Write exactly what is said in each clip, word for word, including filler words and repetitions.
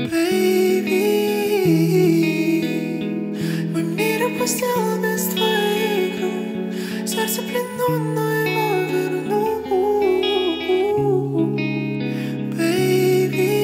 Baby, мой мир опустел без твоей игры. Сердце в плену, но его верну. Baby,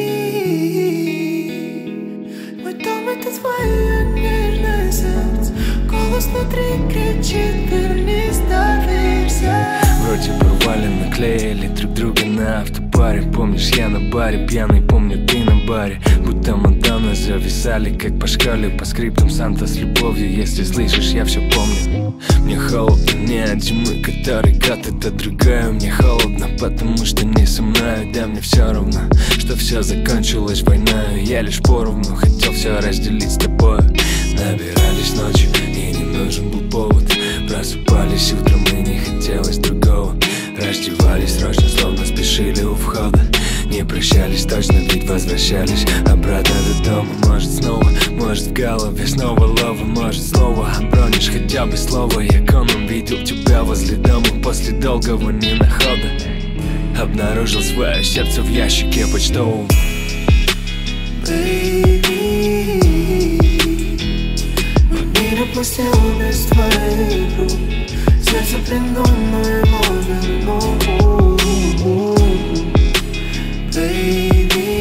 мой дом — это твое нежное сердце. Голос внутри кричит: вернись, доверься. Вроде порвали, наклеили друг друга на автобаре. Помнишь, я на баре пьяный, помню, ты на баре. Будто Мадонна зависали, как по шкале. По скриптам Санта с любовью, если слышишь, я все помню. Мне холодно не от зимы, который гад, это другая. Мне холодно, потому что не со мной. Да мне все равно, что все закончилось войной. Я лишь поровну хотел все разделить с тобой. Набирались ночью, и не нужен был повод. Просыпались утром, и не хотелось другого. Раздевались срочно, словно спешили у входа. Не прощались точно, ведь возвращались обратно до дома. Может снова, может в голове снова лова. Может снова обронишь хотя бы слово. Я коном видел тебя возле дома после долгого ненахода. Обнаружил свое сердце в ящике почтовом. Baby, мой мир опустел без твоей игры. Сердце в плену, но его верну. Baby,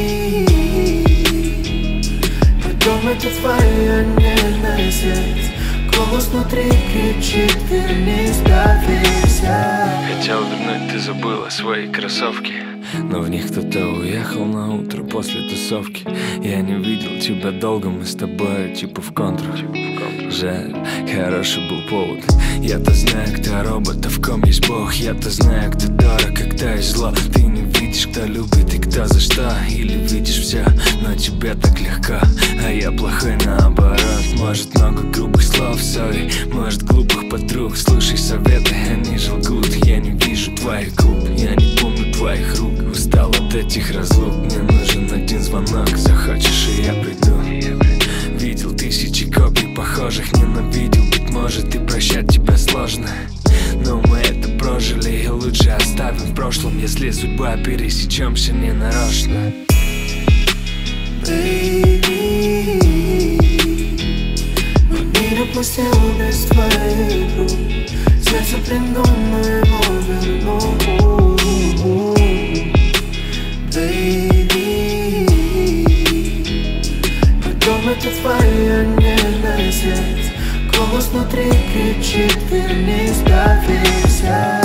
мой дом — это твое нежное сердце. Голос внутри кричит: вернись, доверься. Хотел вернуть, ты забыла свои кроссовки, но в них кто-то уехал на утро после тусовки. Я не видел тебя долго, мы с тобой типа в контру. Жаль, хороший был повод. Я-то знаю, кто робот, а в ком есть Бог. Я-то знаю, кто дорог, а кто есть зло. Ты не видишь, кто любит и кто за что. Или видишь все, но тебе так легко, а я плохой наоборот. Может много грубых слов, сори, может глупых подруг. Слушай советы, они же лгут. Я не вижу твоих губ, я не помню твоих рук. Устал от этих разлук, мне нужен один звонок. Захочешь, и я приду. Видел тысячи копий похожих, ненавидел, быть может, и прощать тебя сложно. Но мы это прожили, и лучше оставим в прошлом. Если судьба, пересечемся ненарочно. Baby, мой мир опустел без твоей игры. Сердце в плену, но его верну. Baby, мой дом — это твое нежное сердце. Голос внутри кричит: вернись, доверься.